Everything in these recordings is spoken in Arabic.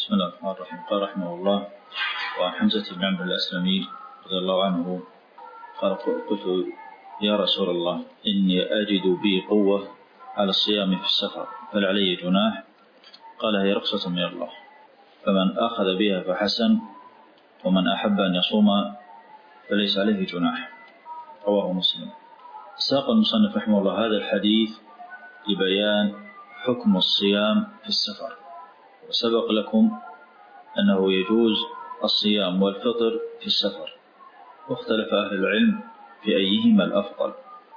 بسم الله الرحمن الرحيم. قال رحمه الله: وعن حمزة بن عمرو الأسلمي رضي الله عنه قال: قلت يا رسول الله إني أجد بي قوة على الصيام في السفر فهل علي جناح؟ قال: هي رخصة من الله، فمن أخذ بها فحسن، ومن أحب أن يصوم فليس عليه جناح. رواه مسلم. ساق المصنف رحمه الله هذا الحديث لبيان حكم الصيام في السفر، وسبق لكم أنه يجوز الصيام والفطر في السفر، واختلف أهل العلم في أيهما الأفضل،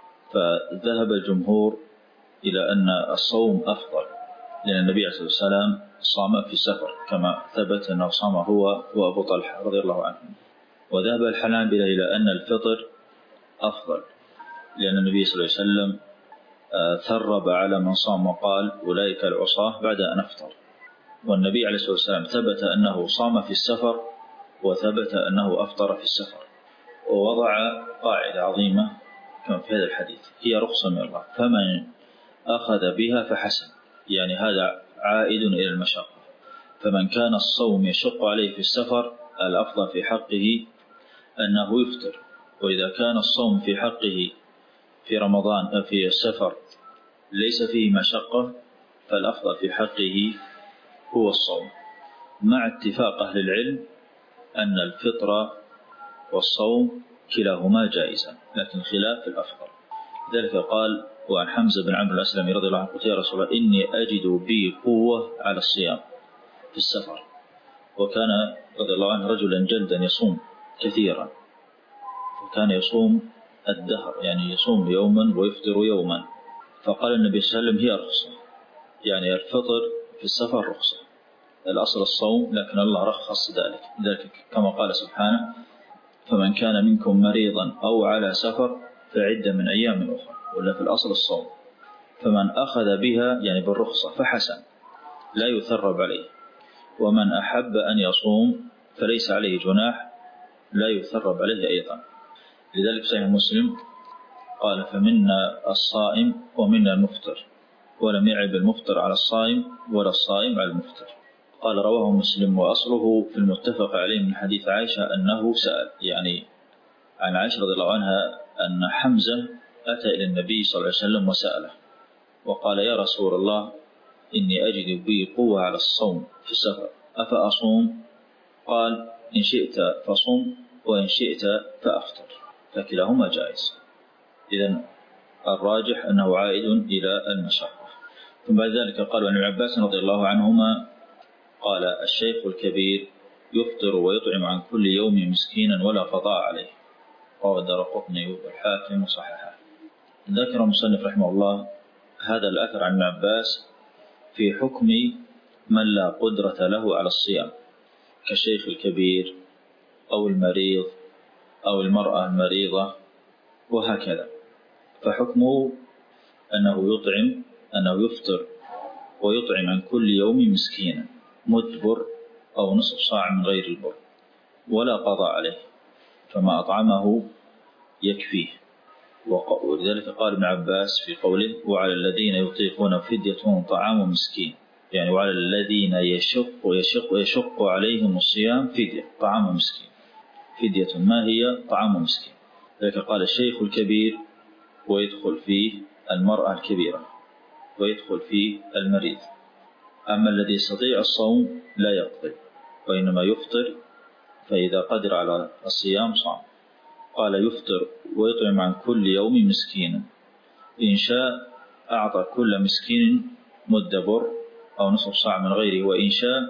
فذهب الجمهور إلى أن الصوم أفضل، لأن النبي عليه الصلاة والسلام صام في السفر كما ثبت أنه صام هو وأبو طلحة رضي الله عنه. وذهب الحنابلة إلى أن الفطر أفضل، لأن النبي صلى الله عليه وسلم ثرب على من صام وقال: أولئك العصاة بعد أن أفطر. والنبي عليه الصلاة والسلام ثبت أنه صام في السفر، وثبت أنه أفطر في السفر، ووضع قاعدة عظيمة كما في هذا الحديث: هي رخصة من الله، فمن أخذ بها فحسن. يعني هذا عائد إلى المشقة، فمن كان الصوم يشق عليه في السفر الأفضل في حقه أنه يفطر، وإذا كان الصوم في حقه في رمضان في السفر ليس فيه مشقة فالأفضل في حقه هو الصوم، مع اتفاق أهل العلم أن الفطر والصوم كلاهما جائزا، لكن خلاف الأفضل. ذلك قال: وعن حمزة بن عمرو الأسلمي رضي الله عنه قلت يا رسول الله إني أجد بي قوة على الصيام في السفر. وكان رضي الله عنه رجلا جلدا يصوم كثيرا، وكان يصوم الدهر، يعني يصوم يوما ويفطر يوما. فقال النبي صلى الله عليه وسلم: هي رخصة، يعني الفطر في السفر رخصة، الأصل الصوم، لكن الله رخص ذلك كما قال سبحانه: فمن كان منكم مريضا أو على سفر فعدة من أيام أخرى، ولا في الأصل الصوم. فمن أخذ بها يعني بالرخصة فحسن، لا يثرب عليه، ومن أحب أن يصوم فليس عليه جناح، لا يثرب عليه أيضا. لذلك صحيح مسلم قال: فمنا الصائم ومنا المفطر، ولم يعب المفطر على الصائم ولا الصائم على المفطر. قال: رواه مسلم، وأصله في المتفق عليه من حديث عائشة أنه سأل، يعني عن عائشة رضي الله عنها أن حمزة أتى إلى النبي صلى الله عليه وسلم وسأله وقال: يا رسول الله إني أجد بي قوة على الصوم في السفر أفأصوم؟ قال: إن شئت فصم، وإن شئت فأفطر، فكلاهما جائز. إذن الراجح أنه عائد إلى المشقة. ثم بعد ذلك قال: وعن ابن عباس رضي الله عنهما قال: الشيخ الكبير يفطر ويطعم عن كل يوم مسكينا ولا قضاء عليه. رواه الدارقطني والحاكم وصححه. ذكر المصنف رحمه الله هذا الأثر عن ابن عباس في حكم من لا قدرة له على الصيام، كالشيخ الكبير أو المريض أو المرأة المريضة وهكذا، فحكمه أنه يفطر ويطعم عن كل يوم مسكينا مد بر أو نصف صاع من غير البر، ولا قضاء عليه، فما أطعمه يكفيه. ولذلك قال ابن عباس في قوله: وعلى الذين يطيقون فدية طعام مسكين، يعني وعلى الذين يشق عليهم الصيام فدية طعام مسكين. فدية ما هي؟ طعام مسكين. ذلك قال: الشيخ الكبير، ويدخل فيه المرأة الكبيرة، ويدخل فيه المريض. أما الذي يستطيع الصوم لا يقضي، وإنما يفطر، فإذا قدر على الصيام صام. قال: يفطر ويطعم عن كل يوم مسكينا، إن شاء أعطى كل مسكين مد بر أو نصف صاع من غيره، وإن شاء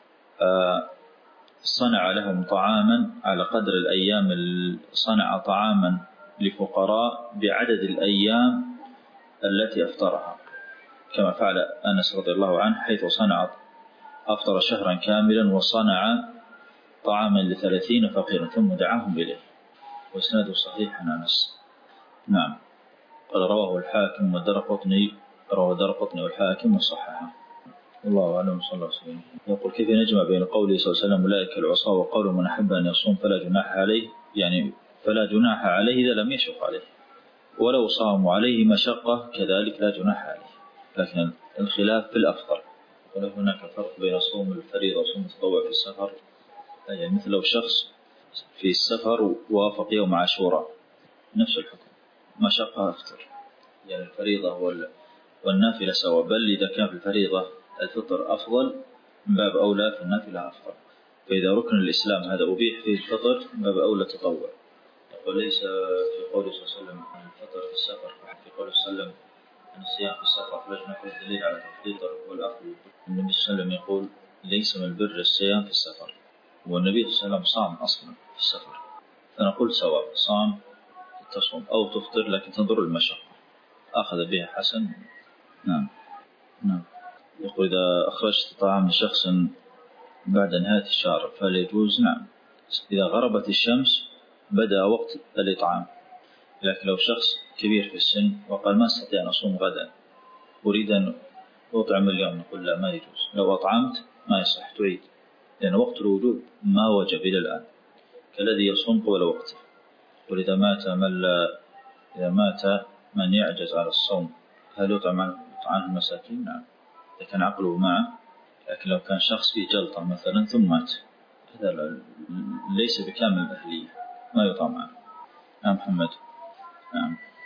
صنع لهم طعاما على قدر الأيام، صنع طعاما لفقراء بعدد الأيام التي أفطرها، كما فعل أنس رضي الله عنه حيث أفطر شهرا كاملا وصنع طعاما ل30 فقيرا ثم دعاهم إليه، وإسناده صحيح عن أنس. نعم. قال: رواه الحاكم والدارقطني، رواه الدارقطني والحاكم وصححه. الله أعلم. صلى الله عليه وسلم. يقول: كيف نجمع بين قوله صلى الله عليه وسلم أولئك العصاة وقول من أحب أن يصوم فلا جناح عليه؟ يعني فلا جناح عليه إذا لم يشق عليه، ولو صاموا عليه مشقة كذلك لا جناح عليه، لكن الخلاف في الأفضل. يقول هناك فرق بين صوم الفريضة وصوم التطوع في السفر. يعني مثل لو شخص في السفر ووافق يوم عاشوراء نفس الحكم، مشقة أفطر. يعني الفريضة والنافلة سواء، بل إذا كان في الفريضة الفطر أفضل من باب أولى في النافلة أفضل. فإذا ركن الإسلام هذا أبيح فيه الفطر من باب أولى التطوع. وليس في قوله صلى الله عليه وسلم عن الفطر في السفر، في قوله صلى الله عليه وسلم عن الصيام في السفر فلجنا في الدليل على تفضيل والأفضل. النبي صلى الله عليه وسلم يقول ليس من البر الصيام في السفر، والنبي صلى الله عليه وسلم صام أصلا في السفر. فنقول سواء صام تصوم أو تفطر، لكن تنظر المشقة، أخذ بها حسن. نعم. نعم. يقول إذا أخرجت طعام لشخص بعد نهاية الشهر فهل يجوز؟ نعم، إذا غربت الشمس بدأ وقت الإطعام. لكن لو شخص كبير في السن وقال ما استطيع أن أصوم غدا، أريد أن أطعم اليوم، نقول لا، ما يجوز. لو أطعمت ما يصح، تعيد، لأن وقت الوجوب ما وجب إلى الآن، كالذي يصوم قبل وقته. وإذا مات من يعجز على الصوم هل يطعم عنه المساكين؟ نعم، إذا كان عقله معه. لكن لو كان شخص في جلطة مثلا ثم مات، هذا ليس بكامل الأهلية، ما يطعم عنه. نعم محمد. نعم.